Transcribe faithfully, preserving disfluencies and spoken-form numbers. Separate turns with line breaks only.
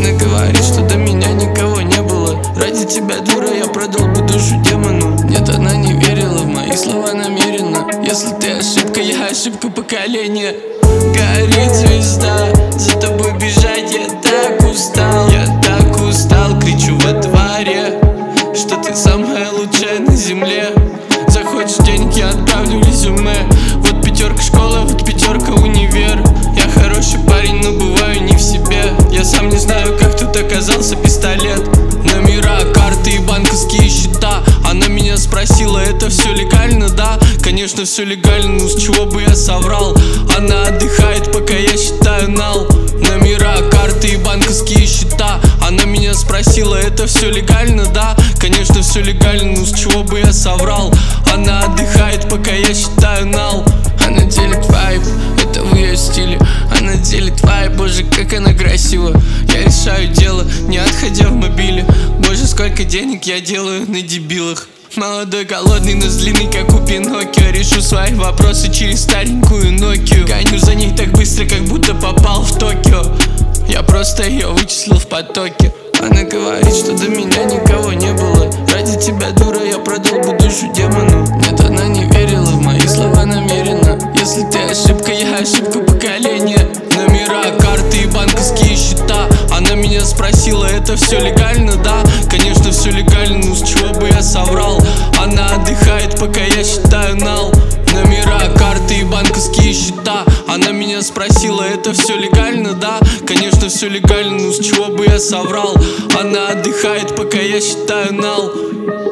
Она говорит, что до меня никого не было. Ради тебя, дура, я продал бы душу демону. Нет, она не верила в мои слова намеренно. Если ты ошибка, я ошибка поколения. Горит звезда, за тобой бежать я так устал. Я так устал, кричу во дворе, что ты самая лучшая на земле. Захочешь денег, я отправлю резюме. Вот пятерка школа, вот пятерка универ. Я хороший парень, но бываю не в себе. Я сам не знаю, как тут оказался пистолет. Номера, карты и банковские счета. Она меня спросила, это все легально, да? Конечно, все легально, ну с чего бы я соврал? Она отдыхает, пока я считаю нал. Номера, карты и банковские счета. Она меня спросила, это все легально, да? Конечно, все легально, ну с чего бы я соврал? Она отдыхает, пока я считаю нал. Она делит вайб, это в ее стиле. Она делит вайб, боже, как она красива. Я решаю дело, не отходя в мобиле. Боже, сколько денег я делаю на дебилах. Молодой, голодный, но длинный, как у Пиноккио. Решу свои вопросы через старенькую Нокию. Гоню за ней так быстро, как будто попал в Токио. Я просто ее вычислил в потоке. Она говорит, что до меня никого не было. Ради тебя, дура, я продал бы душу демону. Нет, она не верила в мои слова намеренно. Если ты ошибка, я ошибка поколения. Номера, карты и банковские счета. Она меня спросила, это все легально, да? Конечно, все легально, ну с чего бы я соврал? Она отдыхает, пока я считаю нал. Номера, карты и банковские счета. Она меня спросила, это все легально, да? Конечно, все легально, ну с чего бы я соврал? Она отдыхает, пока я считаю нал.